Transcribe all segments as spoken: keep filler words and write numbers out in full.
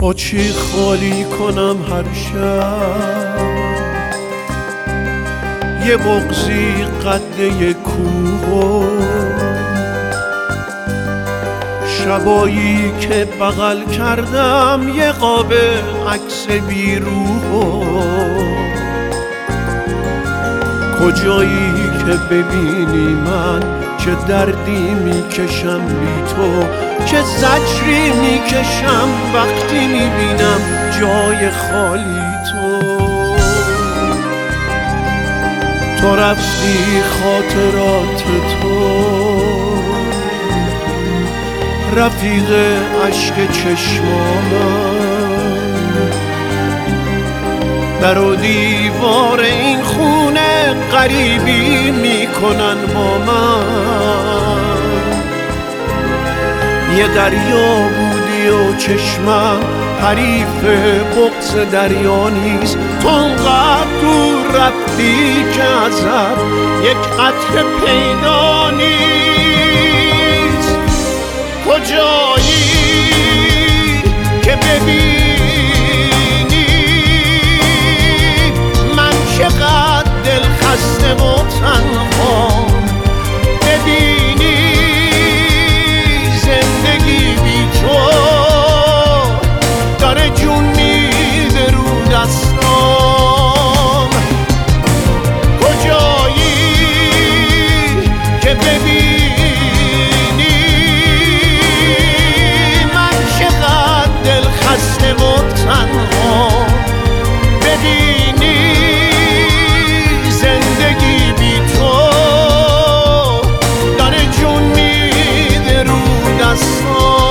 با چی خالی کنم هر شب یه بغضی قد یه کوه، شبایی که بغل کردم یه قاب عکس بیروح، کجایی که ببینی من چه دردی میکشم بی تو، چه زجری میکشم وقتی میبینم جای خالی تو. تو رفتی خاطرات تو رفیق عشق چشمانم، در و دیوار این خونه غریبی میکنن با من. یه دریا بودی و چشمم حریف بغض دریا نیست، تو انقدر دور رفتی که ازت یک قطره پیدا نیست. کجایی که ببینی من چقدر دل خسته و تنها، ببینی زندگی بی تو داره جون میده رو دستام. کجایی که ببینی من چقدر دل خسته و تنها، ببینی زندگی بی تو داره جون میده رو دستام.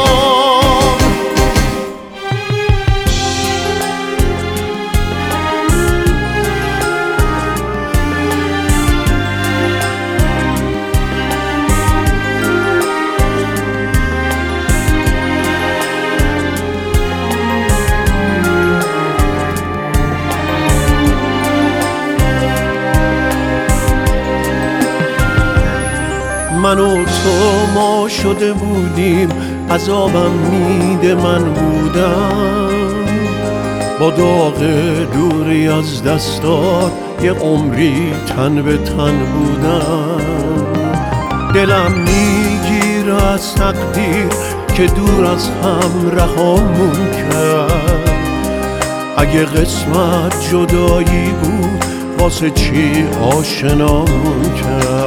من و تو ما شده بودیم، عذابم میده من بودم، با داغ دوری از دستات یه عمری تن به تن بودم. دلم میگیره از تقدیر که دور از هم رهامون کرد. اگه قسمت جدایی بود واسه چی آشنامون کرد؟